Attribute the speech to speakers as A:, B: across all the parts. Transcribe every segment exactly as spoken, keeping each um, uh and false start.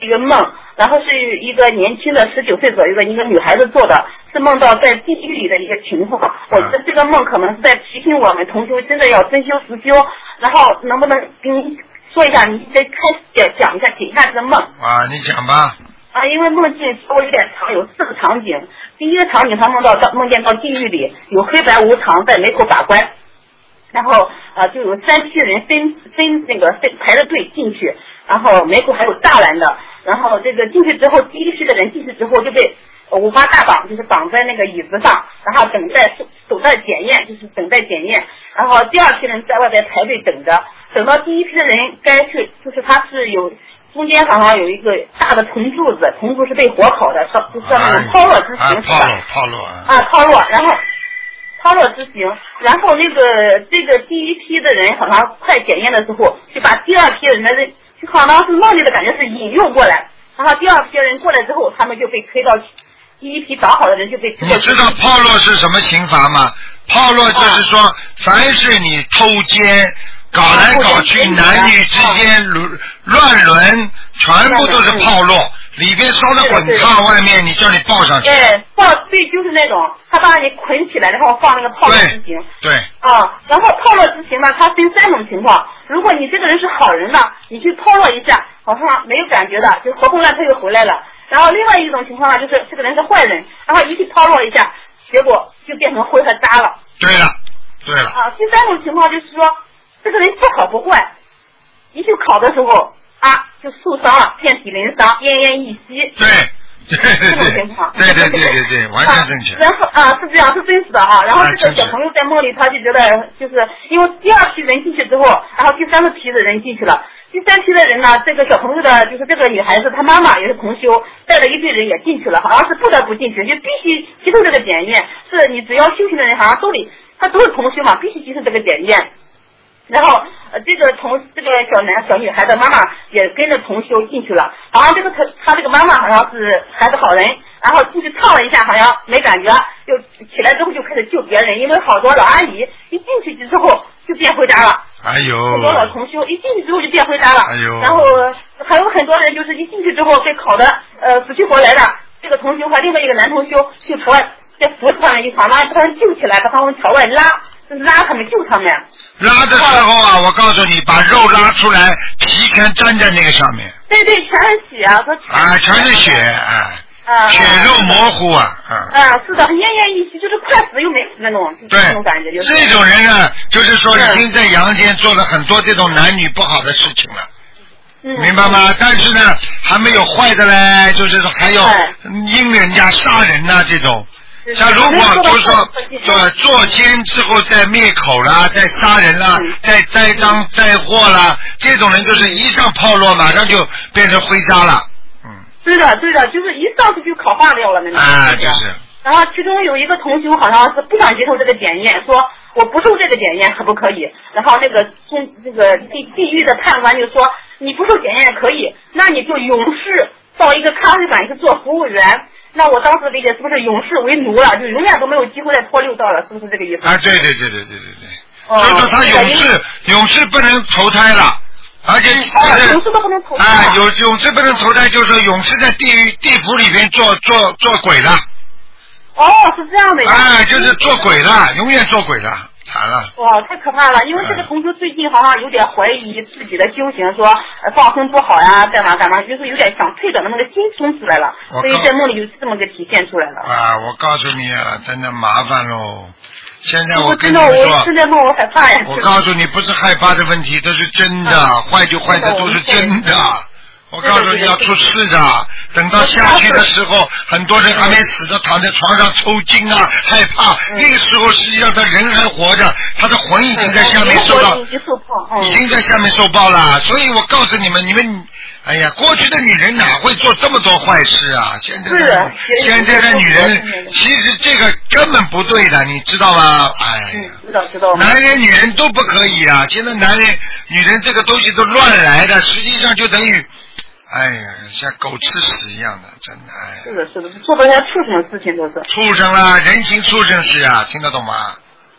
A: 一个梦，然后是一个年轻的十九岁左右的一个女孩子做的，是梦到在地狱里的一个情况。我觉得这个梦可能是在提醒我们同修真的要真修实修。然后能不能跟你说一下，你再开始讲一下，解一下这个梦？
B: 啊，你讲吧。
A: 啊，因为梦境稍微有点长，有四个场景。第一个场景，他梦到到梦见到地狱里有黑白无常在门口把关，然后呃就有三批人分分那个分排着队进去，然后门口还有栅栏的，然后这个进去之后，第一批的人进去之后就被五花大绑，就是绑在那个椅子上，然后等待等待检验，就是等待检验。然后第二批人在外边排队等着，等到第一批的人该去，就是他是有中间好像有一个大的铜柱子，铜柱是被火烤的，烧就是那种抛落之刑是吧？
B: 抛落啊，
A: 啊抛落，然后抛落之刑，然后那个这个第一批的人好像快检验的时候，就把第二批人的人就好像是梦里的感觉是引诱过来，然后第二批人过来之后，他们就被推到。第一批找好的人就被。
B: 你知道炮烙是什么刑罚吗？炮烙就是说，啊、凡是你偷奸、搞来搞去，男女之间乱乱伦，全部都是炮烙。里边烧的滚烫，外面你叫你抱上去。
A: 对，抱对就是那种，他把你捆起来，然后放那个炮烙之刑。
B: 对。
A: 啊，然后炮烙之刑呢，它分三种情况。如果你这个人是好人呢，你去炮烙一下，好像没有感觉的，就活蹦乱跳又回来了。然后另外一种情况呢，就是这个人是坏人，然后一去抛落一下，结果就变成灰和渣了。
B: 对了，对了。
A: 啊，第三种情况就是说，这个人不好不坏，一去考的时候啊，就受伤了，遍体鳞伤，奄奄一息。
B: 对。对对对，
A: 这种情况。
B: 对对对对对，完全正确。
A: 然后啊，是这样，是真实的哈。然后这个小朋友在梦里，他就觉得，就是因为第二批人进去之后，然后第三个批的人进去了。第三批的人呢，这个小朋友的，就是这个女孩子，她妈妈也是同修，带了一队人也进去了，好像是不得不进去，就必须接受这个检验。是你只要修行的人，好像都得，他都是同修嘛，必须接受这个检验。然后呃，这个同这个小男小女孩的妈妈也跟着同修进去了，好像这个他他这个妈妈好像是还是好人，然后进去唱了一下，好像没感觉，就起来之后就开始救别人，因为好多老阿姨一进去之后就变回家了。
B: 哎呦！
A: 很多老同修一进去之后就变回家了。
B: 哎呦！
A: 然后还有很多人就是一进去之后被烤的呃死去活来的，这个同修和另外一个男同修就朝外在扶他们一把把他们救起来，把他们朝外拉，就是拉他们救他们。
B: 拉的时候啊，我告诉你，把肉拉出来，皮全粘在那个上面。
A: 对对，全是血啊！
B: 啊，全是血啊！
A: 啊，
B: 血肉模糊啊！啊，
A: 啊是的，奄奄一息，就是快死又没死那种，
B: 对，
A: 那种感觉就是。
B: 这种人呢，就是说已经在阳间做了很多这种男女不好的事情了。嗯、明白吗？但是呢，还没有坏的嘞，就是说还有阴人家杀人呐、啊、这种。像如果就是说做做奸之后再灭口啦，再杀人啦，嗯、再栽赃栽祸啦，这种人就是一上炮烙，马上就变成灰渣了。嗯。
A: 对的，对的，就是一上去就烤化掉了那种。
B: 啊，就是。
A: 然后其中有一个同修好像是不想接受这个检验，说我不受这个检验可不可以？然后那个中这个地地狱的判官就说你不受检验可以，那你就永世到一个咖啡馆去做服务员。那我当时理解是不是永世为奴了，就永远都没有机会再脱六道了，是不是这个意思？
B: 啊，对对对对对对对。哦。所以说他永世永世不能投胎了，而且
A: 哦，永世都不能投胎。
B: 啊，有永世不能投胎，就是说永世在地狱地府里边做做做鬼了。
A: 哦，是这样的呀。
B: 哎，就是做鬼了，永远做鬼了，惨了。
A: 哇，太可怕了！因为这个同学最近好像有点怀疑自己的修行，说呃放生不好呀，干嘛干嘛，就是有点想退转的那个心冲出来了，所以在梦里就这么个体现出来了。
B: 啊，我告诉你啊，真的麻烦喽。现在我跟你
A: 说，
B: 我
A: 现在梦我害怕呀。
B: 我告诉你，不是害怕的问题，这是真的，嗯、坏就坏的都是真的。我告诉你要出事的，等到下去的时候，很多人还没死的躺在床上抽筋啊，害怕。那个时候实际上他人还活着，他的魂已经在下面受到，已经在下面受报了。所以我告诉你们，你们，哎呀，过去的女人哪会做这么多坏事啊？现在的现在的女人，其实这个根本不对的，你知道吗？哎呀，
A: 知道知道。
B: 男人女人都不可以啊！现在男人女人这个东西都乱来的，实际上就等于。哎呀，像狗吃屎一样的，真的。哎、
A: 是的，是的，做的些畜生的事情都是。
B: 畜生啦，人形畜生是啊，听得懂吗？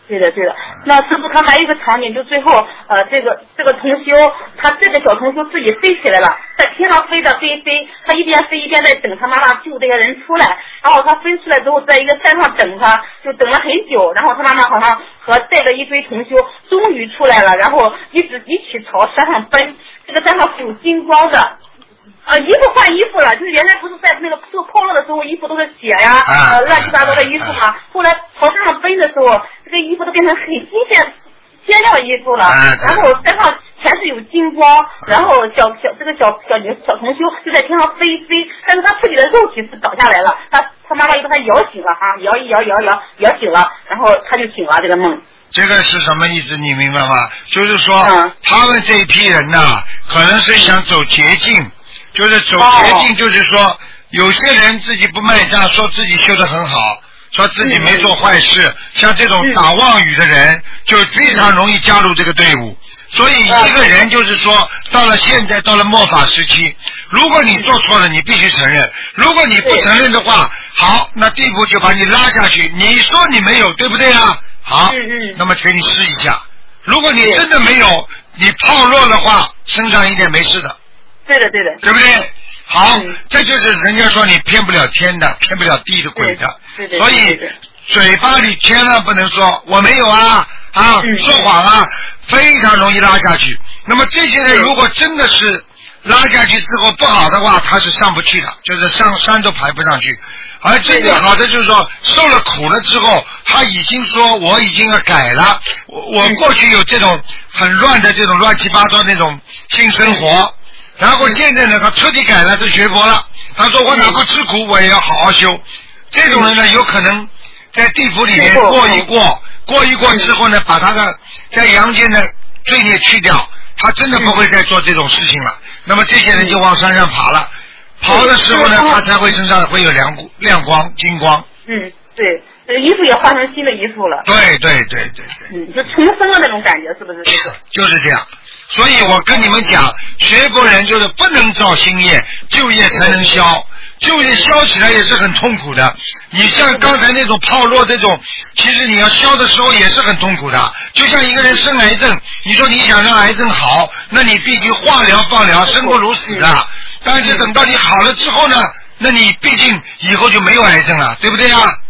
A: 对的对的，那师傅他还有一个场景，就最后呃这个这个同修，他这个小同修自己飞起来了，在天上飞着飞飞，他一边飞一边在等他妈妈救这些人出来，然后他飞出来之后，在一个山上等他，就等了很久，然后他妈妈好像和带着一堆同修终于出来了，然后一直一起朝山上奔，这个山上是有金光的。呃，衣服换衣服了，就是原来不是在那个做破落的时候，衣服都是血呀，呃，乱七八糟的衣服嘛。后来朝山上奔的时候，这个衣服都变成很新鲜、鲜亮衣服了。然后山上全是有金光，然后小小这个小小女小同修就在天上飞飞，但是他自己的肉体是倒下来了，他他妈妈又把他摇醒了哈，摇一摇摇摇摇醒了，然后他就醒了这个梦。
B: 这个是什么意思？你明白吗？就是说，嗯、他们这一批人呐、啊，可能是想走捷径。就是走捷径，就是说，有些人自己不卖账，说自己修得很好，说自己没做坏事，像这种打妄语的人，就非常容易加入这个队伍。所以一个人就是说，到了现在，到了末法时期，如果你做错了，你必须承认；如果你不承认的话，好，那地府就把你拉下去。你说你没有，对不对啊？好，那么给你试一下。如果你真的没有，你泡弱的话，身上一点没事的。
A: 对的，对的，
B: 对不对？好，嗯、这就是人家说你骗不了天的，骗不了地的鬼的。
A: 对对对，
B: 所以嘴巴里千万不能说我没有啊啊，嗯、说谎啊，非常容易拉下去。那么这些人如果真的是拉下去之后不好的话，他是上不去的，就是上山都爬不上去。而真正好的就是说，受了苦了之后，他已经说我已经要改了，我我过去有这种很乱的这种乱七八糟那种性生活。然后现在呢，他彻底改了，他学佛了。他说：“我哪怕吃苦，我也要好好修。”这种人呢，有可能在地府里面过一过，过一过之后呢，把他的在阳间的罪孽去掉，他真的不会再做这种事情了。那么这些人就往山上爬了，爬的时候呢，他才会身上会有亮亮光、金光。
A: 嗯，对。这个衣服也换成新的衣服了。
B: 对对对对对。
A: 嗯，就重生了那种感觉，是不是？这个。
B: 就是这样。所以我跟你们讲，学佛人就是不能造新业，旧业才能消。旧业消起来也是很痛苦的。你像刚才那种泡沫这种，其实你要消的时候也是很痛苦的。就像一个人生癌症，你说你想让癌症好，那你必须化疗放疗，生不如死的。但是等到你好了之后呢，那你毕竟以后就没有癌症了，对不对啊？